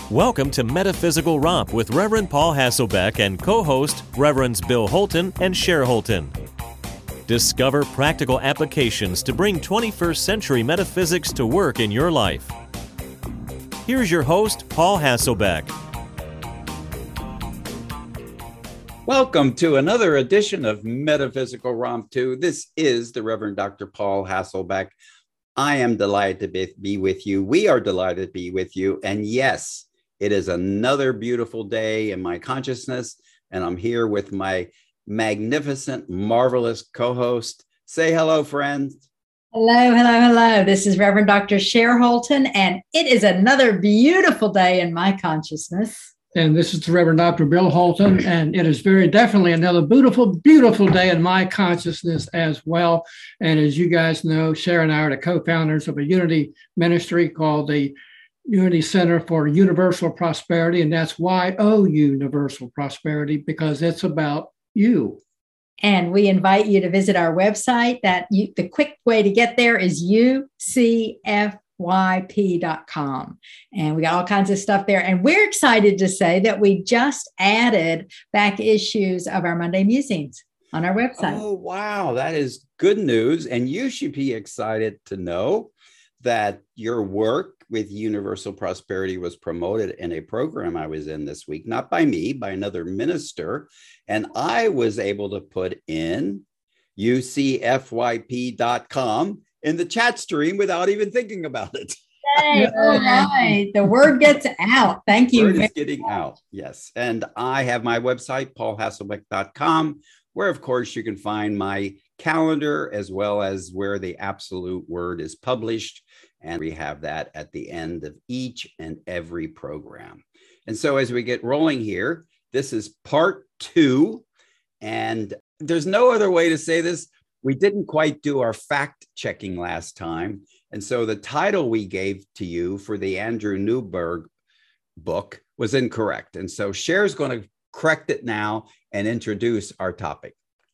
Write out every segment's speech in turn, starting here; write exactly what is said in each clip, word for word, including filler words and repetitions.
Welcome to Metaphysical Romp with Reverend Paul Hasselbeck and co-host Reverends Bill Holton and Cher Holton. Discover practical applications to bring twenty-first century metaphysics to work in your life. Here's your host, Paul Hasselbeck. Welcome to another edition of Metaphysical Romp two. This is the Reverend Doctor Paul Hasselbeck. I am delighted to be, be with you. We are delighted to be with you. And yes, it is another beautiful day in my consciousness. And I'm here with my magnificent, marvelous co-host. Say hello, friends. Hello, hello, hello. This is Reverend Doctor Cher Holton, and it is another beautiful day in my consciousness. And this is the Reverend Doctor Bill Holton, and it is very definitely another beautiful, beautiful day in my consciousness as well. And as you guys know, Cher and I are the co-founders of a unity ministry called the Unity Center for Universal Prosperity, and that's Y O Universal Prosperity, because it's about you. And we invite you to visit our website. That you, the quick way to get there is U C F Y P dot com. And we got all kinds of stuff there. And we're excited to say that we just added back issues of our Monday Musings on our website. Oh, wow. That is good news. And you should be excited to know that your work with Universal Prosperity was promoted in a program I was in this week, not by me, by another minister. And I was able to put in U C F Y P dot com in the chat stream without even thinking about it. Yay, all right. The word gets out. Thank you. Word is getting out. Yes. And I have my website, paul hasselbeck dot com, where, of course, you can find my calendar as well as where the absolute word is published. And we have that at the end of each and every program. And so as we get rolling here, this is part two. And there's no other way to say this. We didn't quite do our fact checking last time. And so the title we gave to you for the Andrew Newberg book was incorrect. And so Cher's going to correct it now and introduce our topic.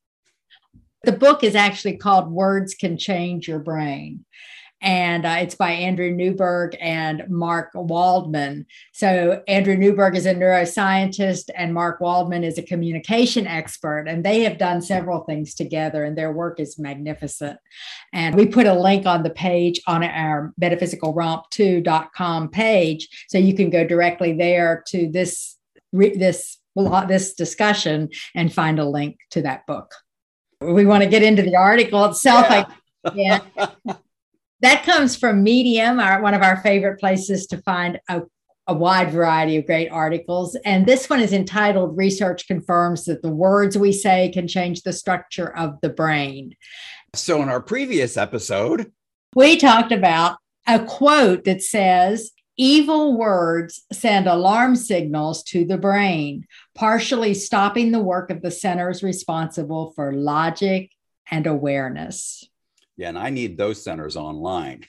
The book is actually called Words Can Change Your Brain. And uh, it's by Andrew Newberg and Mark Waldman. So Andrew Newberg is a neuroscientist and Mark Waldman is a communication expert. And they have done several things together and their work is magnificent. And we put a link on the page on our metaphysical romp two dot com page. So you can go directly there to this, this, this discussion and find a link to that book. We want to get into the article itself. Yeah. I, yeah. That comes from Medium, our, one of our favorite places to find a, a wide variety of great articles. And this one is entitled Research Confirms That the Words We Say Can Change the Structure of the Brain. So in our previous episode, we talked about a quote that says, evil words send alarm signals to the brain, partially stopping the work of the centers responsible for logic and awareness. Yeah, and I need those centers online.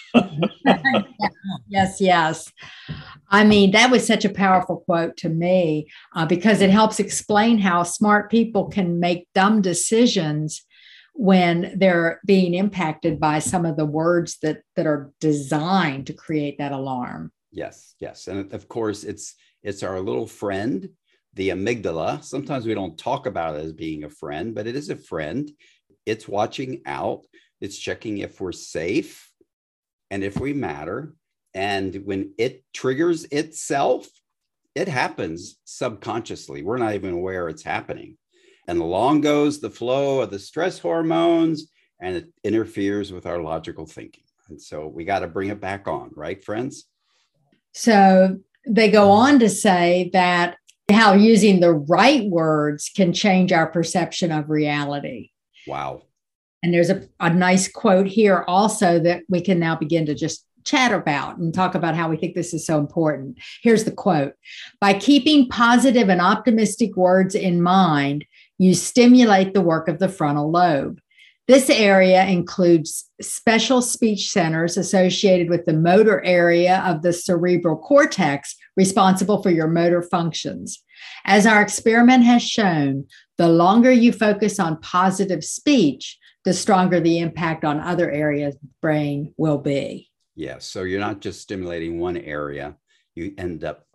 Yes, yes. I mean, that was such a powerful quote to me uh, because it helps explain how smart people can make dumb decisions when they're being impacted by some of the words that, that are designed to create that alarm. Yes, yes. And of course, it's it's our little friend, the amygdala. Sometimes we don't talk about it as being a friend, but it is a friend. It's watching out. It's checking if we're safe and if we matter. And when it triggers itself, it happens subconsciously. We're not even aware it's happening. And along goes the flow of the stress hormones, and it interferes with our logical thinking. And so we got to bring it back on, right, friends? So they go on to say that how using the right words can change our perception of reality. Wow. And there's a, a nice quote here also that we can now begin to just chat about and talk about how we think this is so important. Here's the quote. By keeping positive and optimistic words in mind, you stimulate the work of the frontal lobe. This area includes special speech centers associated with the motor area of the cerebral cortex responsible for your motor functions. As our experiment has shown, the longer you focus on positive speech, the stronger the impact on other areas of the brain will be. Yes. So you're not just stimulating one area, you end up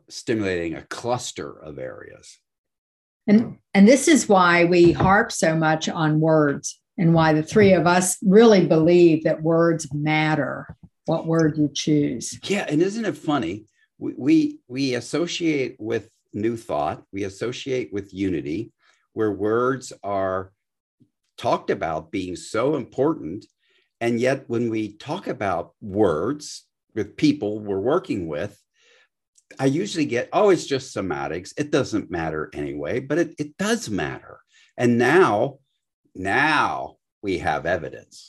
stimulating a cluster of areas. And, and this is why we harp so much on words, and why the three of us really believe that words matter, what word you choose. Yeah. And isn't it funny? We, we, we associate with New Thought, we associate with unity, where words are talked about being so important. And yet when we talk about words with people we're working with, I usually get, oh, it's just semantics. It doesn't matter anyway, but it, it does matter. And now, now we have evidence.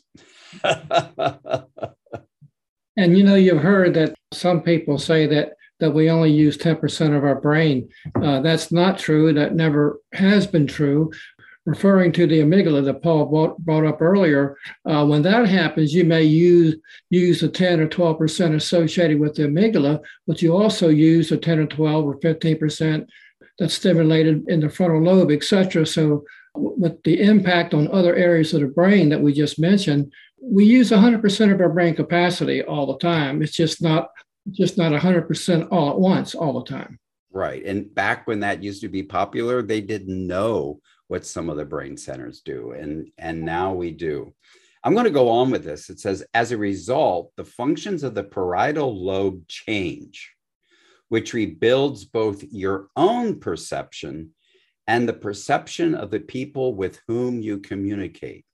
And you know, you've heard that some people say that that we only use ten percent of our brain. Uh, that's not true. That never has been true. Referring to the amygdala that Paul brought, brought up earlier, uh, when that happens, you may use use the ten or twelve percent associated with the amygdala, but you also use the ten or twelve or fifteen percent that's stimulated in the frontal lobe, et cetera. So with the impact on other areas of the brain that we just mentioned, we use one hundred percent of our brain capacity all the time. It's just not just not one hundred percent all at once, all the time. Right. And back when that used to be popular, they didn't know what some of the brain centers do. And, and now we do. I'm going to go on with this. It says, as a result, the functions of the parietal lobe change, which rebuilds both your own perception and the perception of the people with whom you communicate.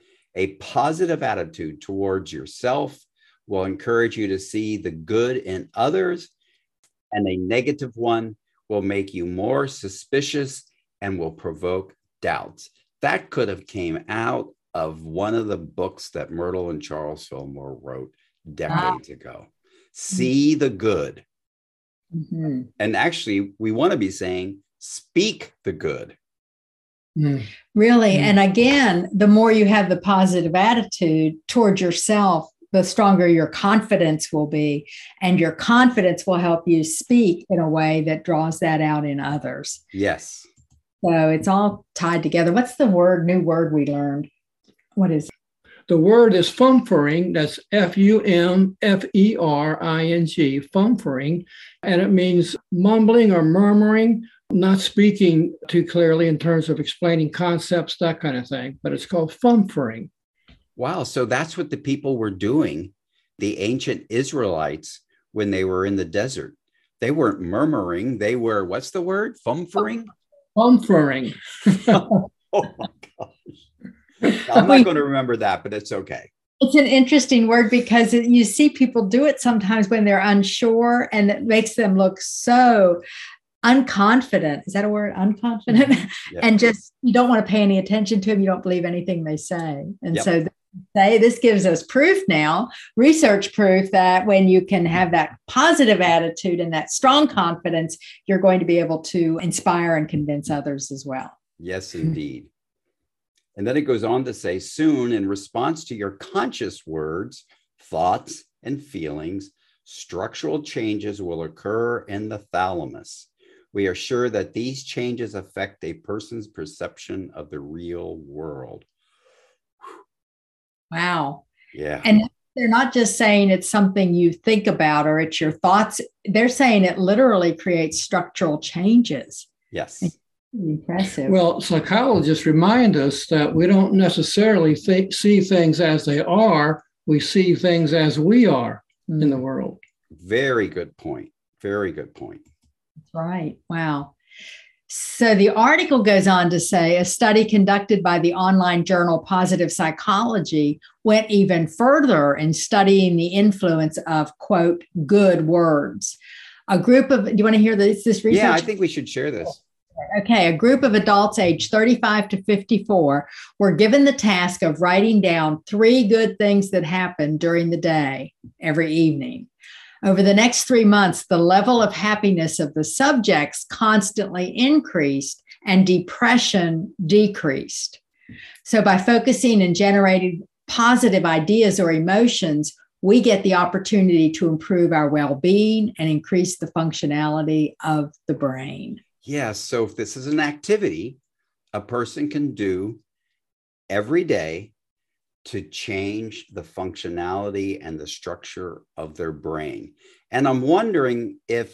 A positive attitude towards yourself will encourage you to see the good in others, and a negative one will make you more suspicious and will provoke doubts. That could have came out of one of the books that Myrtle and Charles Fillmore wrote decades ah. ago. See the good. Mm-hmm. And actually, we want to be saying, speak the good. Mm. Really. Mm. And again, the more you have the positive attitude toward yourself, the stronger your confidence will be. And your confidence will help you speak in a way that draws that out in others. Yes. So it's all tied together. What's the word, new word we learned? What is it? The word is fumfering. That's F U M F E R I N G, fumfering. And it means mumbling or murmuring, not speaking too clearly in terms of explaining concepts, that kind of thing. But it's called fumfering. Wow. So that's what the people were doing, the ancient Israelites, when they were in the desert. They weren't murmuring. They were, what's the word? Fumfering? Fumfering. Oh my gosh. I'm not going to remember that, but it's okay. It's an interesting word because you see people do it sometimes when they're unsure, and it makes them look so unconfident. Is that a word? Unconfident? Yeah. And just, you don't want to pay any attention to them. You don't believe anything they say. And yep. so they, this gives us proof now, research proof, that when you can have that positive attitude and that strong confidence, you're going to be able to inspire and convince others as well. Yes, indeed. And then it goes on to say, soon, in response to your conscious words, thoughts, and feelings, structural changes will occur in the thalamus. We are sure that these changes affect a person's perception of the real world. Wow. Yeah. And they're not just saying it's something you think about or it's your thoughts. They're saying it literally creates structural changes. Yes. It's impressive. Well, psychologists remind us that we don't necessarily think, see things as they are. We see things as we are mm. in the world. Very good point. Very good point. That's right. Wow. So the article goes on to say a study conducted by the online journal Positive Psychology went even further in studying the influence of, quote, good words. A group of, do you want to hear this, this research? Yeah, I think we should share this. Okay, a group of adults aged thirty-five to fifty-four were given the task of writing down three good things that happened during the day every evening. Over the next three months, the level of happiness of the subjects constantly increased and depression decreased. So by focusing and generating positive ideas or emotions, we get the opportunity to improve our well-being and increase the functionality of the brain. Yes. So if this is an activity a person can do every day to change the functionality and the structure of their brain. And I'm wondering if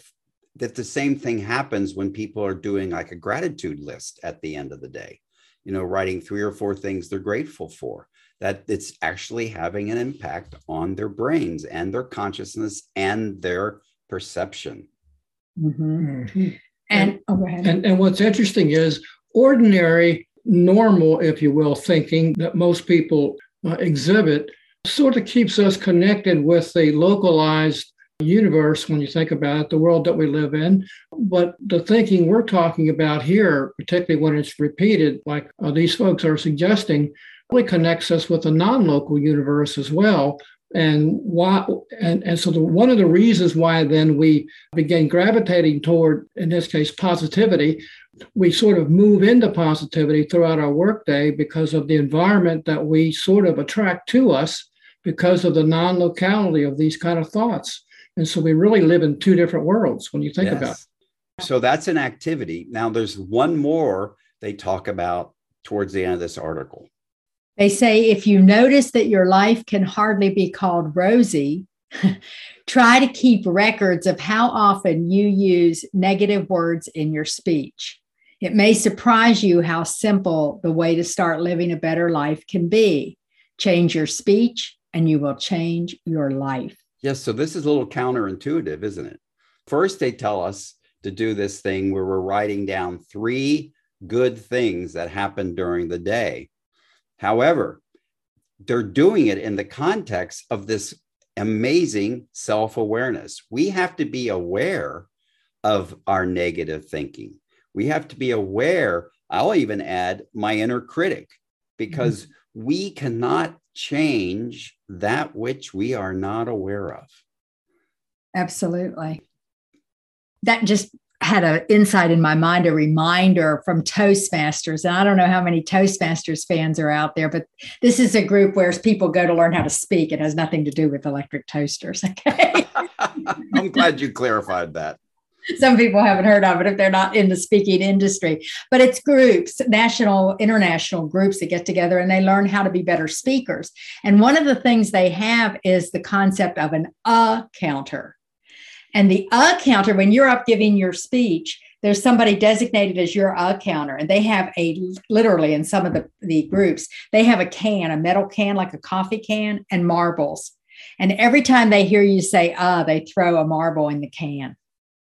that the same thing happens when people are doing like a gratitude list at the end of the day, you know, writing three or four things they're grateful for, that it's actually having an impact on their brains and their consciousness and their perception. Mm-hmm. Mm-hmm. And, oh, go ahead. And, and what's interesting is ordinary, normal, if you will, thinking that most people uh, exhibit sort of keeps us connected with the localized universe when you think about it, the world that we live in. But the thinking we're talking about here, particularly when it's repeated, like uh, these folks are suggesting, really connects us with the non-local universe as well. And why? And, and so the, one of the reasons why then we begin gravitating toward, in this case, positivity, we sort of move into positivity throughout our workday because of the environment that we sort of attract to us because of the non-locality of these kind of thoughts. And so we really live in two different worlds when you think Yes. about it. So that's an activity. Now there's one more they talk about towards the end of this article. They say, if you notice that your life can hardly be called rosy, try to keep records of how often you use negative words in your speech. It may surprise you how simple the way to start living a better life can be. Change your speech and you will change your life. Yes. So this is a little counterintuitive, isn't it? First, they tell us to do this thing where we're writing down three good things that happened during the day. However, they're doing it in the context of this amazing self-awareness. We have to be aware of our negative thinking. We have to be aware, I'll even add my inner critic, because mm-hmm. we cannot change that which we are not aware of. Absolutely. That just had an insight in my mind, a reminder from Toastmasters. And I don't know how many Toastmasters fans are out there, but this is a group where people go to learn how to speak. It has nothing to do with electric toasters. Okay. I'm glad you clarified that. Some people haven't heard of it if they're not in the speaking industry, but it's groups, national, international groups that get together and they learn how to be better speakers. And one of the things they have is the concept of an uh counter. And the uh counter, when you're up giving your speech, there's somebody designated as your uh counter. And they have a, literally in some of the, the groups, they have a can, a metal can, like a coffee can, and marbles. And every time they hear you say, uh, they throw a marble in the can.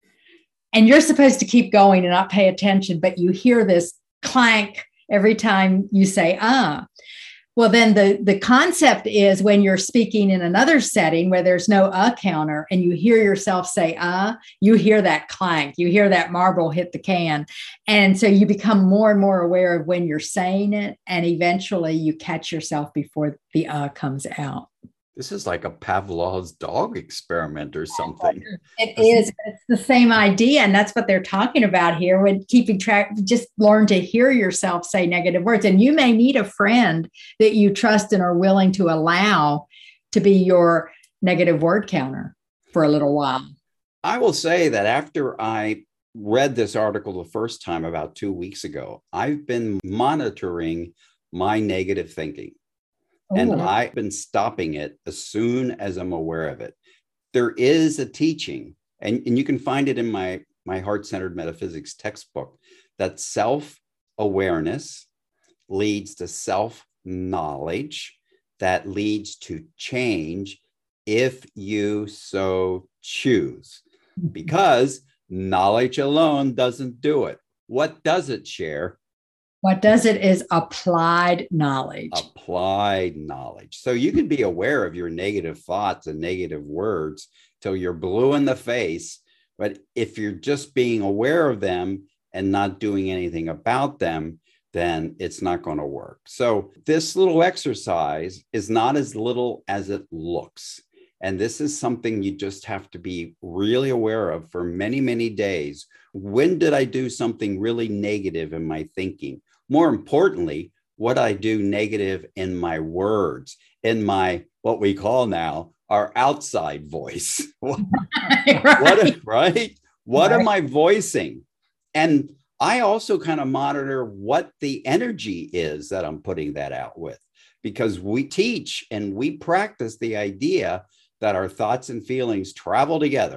And you're supposed to keep going and not pay attention, but you hear this clank every time you say, uh. Well, then the, the concept is when you're speaking in another setting where there's no uh counter and you hear yourself say, uh, you hear that clank, you hear that marble hit the can. And so you become more and more aware of when you're saying it. And eventually you catch yourself before the uh comes out. This is like a Pavlov's dog experiment or something. It is. It's the same idea. And that's what they're talking about here when keeping track. Just learn to hear yourself say negative words. And you may need a friend that you trust and are willing to allow to be your negative word counter for a little while. I will say that after I read this article the first time about two weeks ago, I've been monitoring my negative thinking. And Ooh. I've been stopping it as soon as I'm aware of it. There is a teaching, and, and you can find it in my, my Heart-Centered Metaphysics textbook, that self-awareness leads to self-knowledge that leads to change if you so choose. Because knowledge alone doesn't do it. What does it, Cher? What does it is applied knowledge. Applied knowledge. So you can be aware of your negative thoughts and negative words till you're blue in the face. But if you're just being aware of them and not doing anything about them, then it's not going to work. So this little exercise is not as little as it looks. And this is something you just have to be really aware of for many, many days. When did I do something really negative in my thinking? More importantly, what I do negative in my words, in my, what we call now, our outside voice. what, right. What, right? What right. am I voicing? And I also kind of monitor what the energy is that I'm putting that out with, because we teach and we practice the idea that our thoughts and feelings travel together.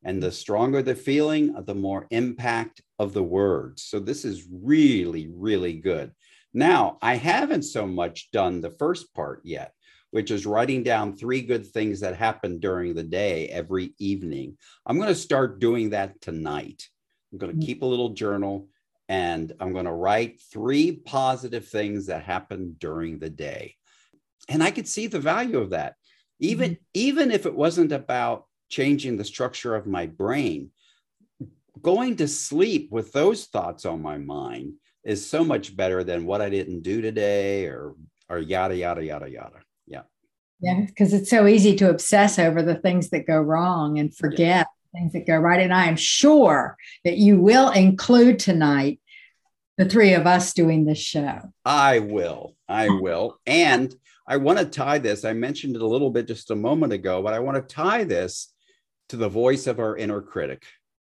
And the stronger the feeling, the more impact of the words. So this is really, really good. Now, I haven't so much done the first part yet, which is writing down three good things that happen during the day every evening. I'm going to start doing that tonight. I'm going to keep a little journal, and I'm going to write three positive things that happen during the day. And I could see the value of that. Even, mm-hmm. even if it wasn't about changing the structure of my brain, going to sleep with those thoughts on my mind is so much better than what I didn't do today, or, or yada, yada, yada, yada. Yeah. Yeah, because it's so easy to obsess over the things that go wrong and forget yeah. things that go right. And I am sure that you will include tonight the three of us doing this show. I will. I will. And I want to tie this. I mentioned it a little bit just a moment ago, but I want to tie this to the voice of our inner critic.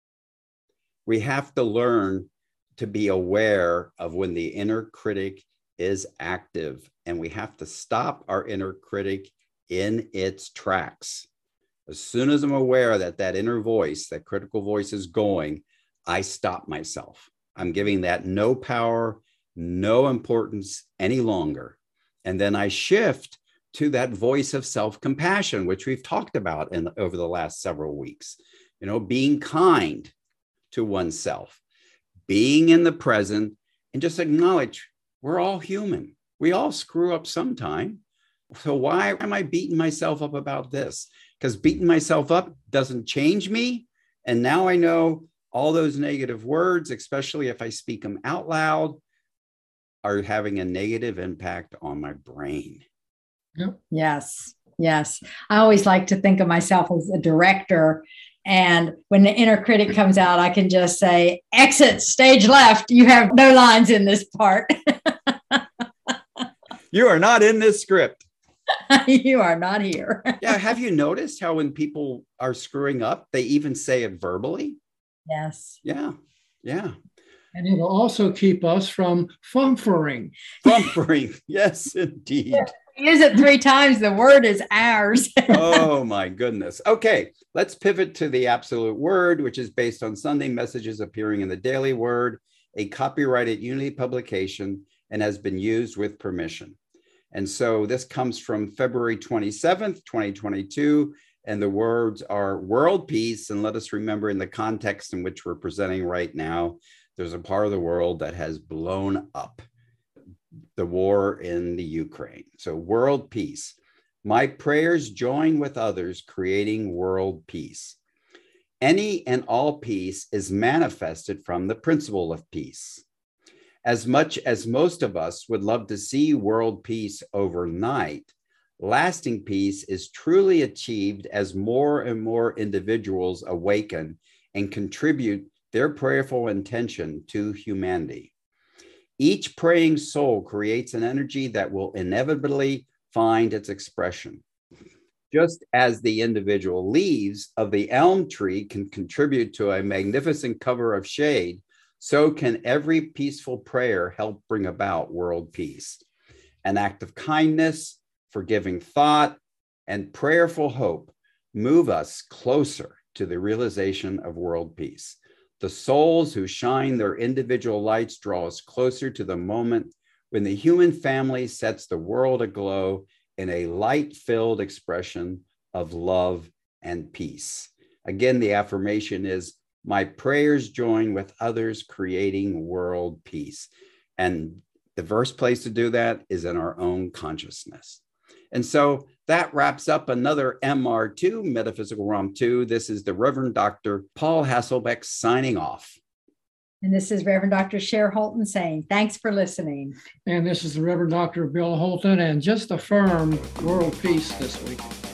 We have to learn to be aware of when the inner critic is active, and we have to stop our inner critic in its tracks. As soon as I'm aware that that inner voice, that critical voice is going, I stop myself. I'm giving that no power, no importance any longer. And then I shift to that voice of self-compassion, which we've talked about in, over the last several weeks. You know, being kind to oneself, being in the present, and just acknowledge we're all human. We all screw up sometime. So why am I beating myself up about this? Because beating myself up doesn't change me. And now I know all those negative words, especially if I speak them out loud, are having a negative impact on my brain. Yep. Yes. Yes. I always like to think of myself as a director. And when the inner critic comes out, I can just say, exit stage left. You have no lines in this part. You are not in this script. You are not here. Yeah. Have you noticed how when people are screwing up, they even say it verbally? Yes. Yeah. Yeah. And it'll also keep us from fumfering. Fumfering. Yes, indeed. Yeah. Use it three times. The word is ours. Oh, my goodness. Okay, let's pivot to the Absolute Word, which is based on Sunday messages appearing in the Daily Word, a copyrighted Unity publication, and has been used with permission. And so this comes from February twenty-seventh, twenty twenty-two, and the words are world peace. And let us remember, in the context in which we're presenting right now, there's a part of the world that has blown up. The war in the Ukraine. So world peace. My prayers join with others creating world peace. Any and all peace is manifested from the principle of peace. As much as most of us would love to see world peace overnight, lasting peace is truly achieved as more and more individuals awaken and contribute their prayerful intention to humanity. Each praying soul creates an energy that will inevitably find its expression. Just as the individual leaves of the elm tree can contribute to a magnificent cover of shade, so can every peaceful prayer help bring about world peace. An act of kindness, forgiving thought, and prayerful hope move us closer to the realization of world peace. The souls who shine their individual lights draw us closer to the moment when the human family sets the world aglow in a light-filled expression of love and peace. Again, the affirmation is, my prayers join with others creating world peace. And the first place to do that is in our own consciousness. And so that wraps up another M R two, Metaphysical Realm two. This is the Reverend Doctor Paul Hasselbeck signing off. And this is Reverend Doctor Cher Holton saying, thanks for listening. And this is the Reverend Doctor Bill Holton, and just affirm world peace this week.